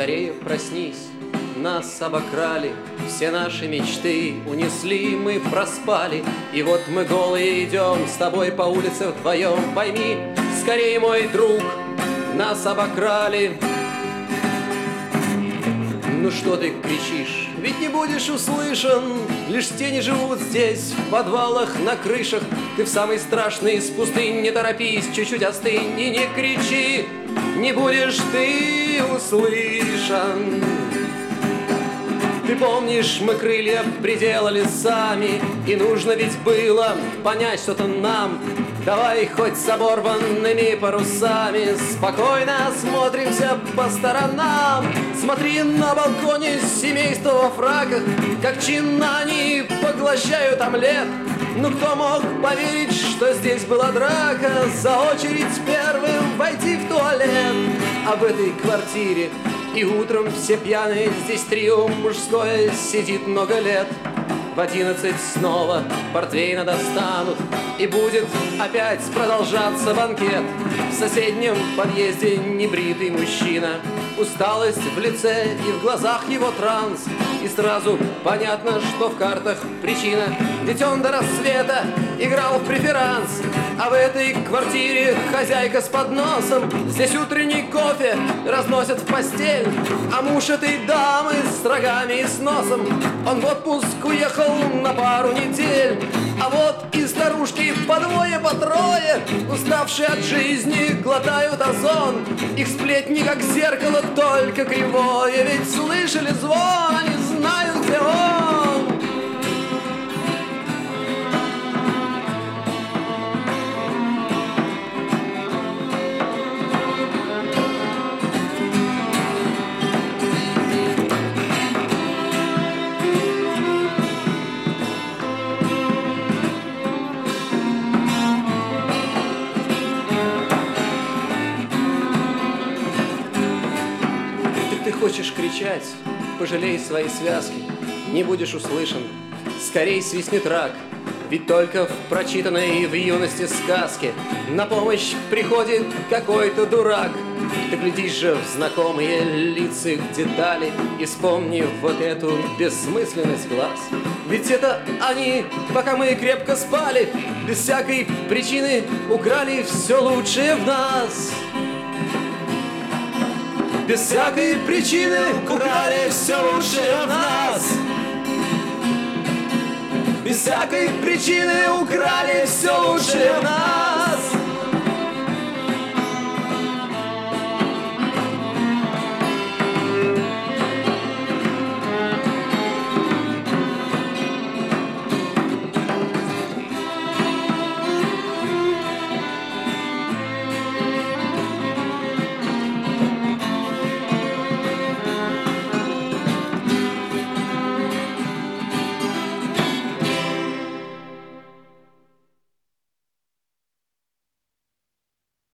скорее проснись. Нас обокрали, все наши мечты унесли, мы проспали. И вот мы голые идем с тобой по улице вдвоем. Пойми, скорее, мой друг, нас обокрали. Ну что ты кричишь, ведь не будешь услышан. Лишь тени живут здесь, в подвалах, на крышах. Ты в самый страшный из пустынь, не торопись, чуть-чуть остынь и не кричи. Не будешь ты услышан. Ты помнишь, мы крылья приделали сами, и нужно ведь было понять что-то нам. Давай хоть с оборванными парусами спокойно осмотримся по сторонам. Смотри, на балконе семейство во фраках, как чинно они поглощают омлет. Ну кто мог поверить, что здесь была драка, за очередь первым войти в туалет. А в этой квартире и утром все пьяные, здесь трио мужское сидит много лет. В 11 снова портвейна достанут, и будет опять продолжаться банкет. В соседнем подъезде небритый мужчина, усталость в лице и в глазах его транс. И сразу понятно, что в картах причина, ведь он до рассвета играл в преферанс. А в этой квартире хозяйка с подносом, здесь утренний кофе разносят в постель. А муж этой дамы с рогами и с носом, он в отпуск уехал на пару недель. А вот и старушки по двое, по трое, уставшие от жизни, глотают озон. Их сплетни, как зеркало, только кривое, ведь слышали звон, они знают, где он. Ты хочешь кричать, пожалей свои связки, не будешь услышан, скорей свистнет рак. Ведь только в прочитанной в юности сказке на помощь приходит какой-то дурак. Ты глядишь же в знакомые лица, их детали, и вспомни вот эту бессмысленность глаз. Ведь это они, пока мы крепко спали, без всякой причины украли все лучшее в нас. Без всякой причины украли все лучшее в нас. Без всякой причины украли все лучшее в нас.